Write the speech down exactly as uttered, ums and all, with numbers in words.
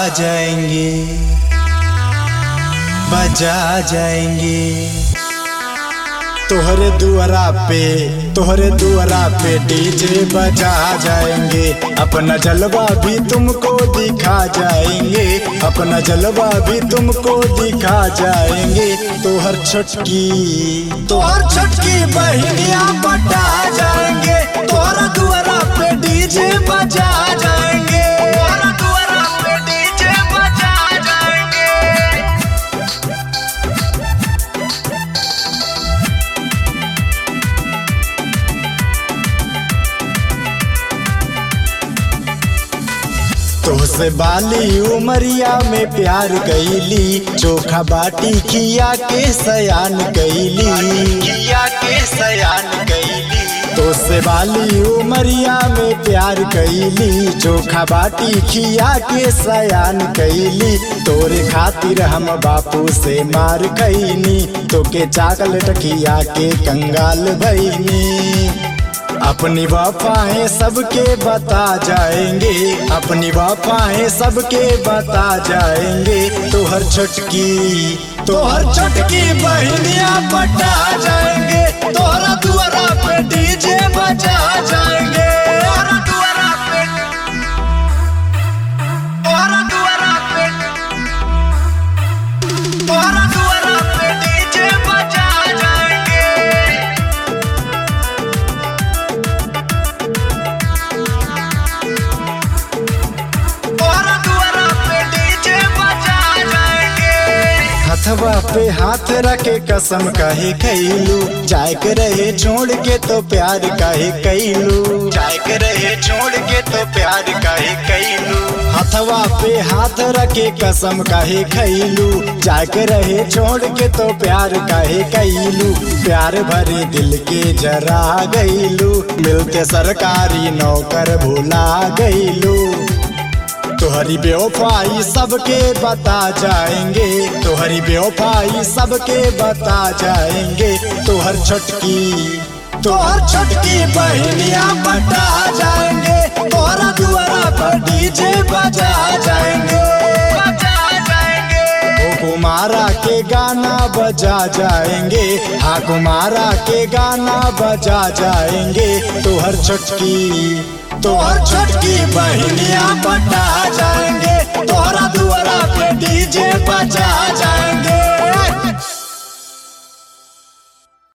जाएंगे, बजा जाएंगे। तोहरे दुआरा पे तोहरे दुआरा पे डीजे बजा जाएंगे। अपना जलवा भी तुमको दिखा जाएंगे, अपना जलवा भी तुमको दिखा जाएंगे। तोहर छटकी तोहर छटकी बहनिया बटा जाएंगे। तोहरा दुआरा पे डीजे बजा जाएंगे, तोहरा दुआरा पे डीजे बजा जाएंगे। तोहसे बाली उमरिया में प्यार कैली, चोखा बाटी खिया के सयान कैली, खिया के सयान कैली। तोहसे बाली उमरिया में प्यार कैली, चोखा बाटी खिया के सयान कैली। तोरे खातिर हम बापू से मार खैनी, तोके चॉकलेट खिया के कंगाल भैनी। अपनी वफाएं सबके बता जाएंगे, अपनी वफाएं सबके बता जाएंगे। तोहर छटकी तोहर छटकी बहनिया बटा जाएंगे। तोहरा दुआरा पे डीजे बजा जाएंगे, तोहरा दुआरा पे तोहरा दुआरा पे तोहरा दुआरा पे डीजे बजा जाएंगे। हथवा पे हाथ रखे कसम काहे कैलू, जाए के रहे छोड़ के तो प्यार काहे कैलू, जाए के रहे छोड़ के तो प्यार काहे कैलू। हथवा पे हाथ रखे कसम काहे कैलू, जाए के रहे छोड़ के तो प्यार काहे कैलू। प्यार भरे दिल के जरा गईलू, मिलते सरकारी नौकर भुला गईलू। तोहरी बेवफाई सबके बता जाएंगे, तोहरी बेवफाई सबके बता जाएंगे। तोहर छटकी तोहर छटकी बहनिया बटा जाएंगे। तोहरा दुआरा पर डीजे बजा जाएंगे, बजा जाएंगे। ओ कुमारा के गाना बजा जाएंगे, हाँ कुमारा के गाना बजा जाएंगे। तोहर छटकी तोहर छटकी बहनिया बटा जाएंगे। तोहरा दुआरा पे डीजे बजा जाएंगे।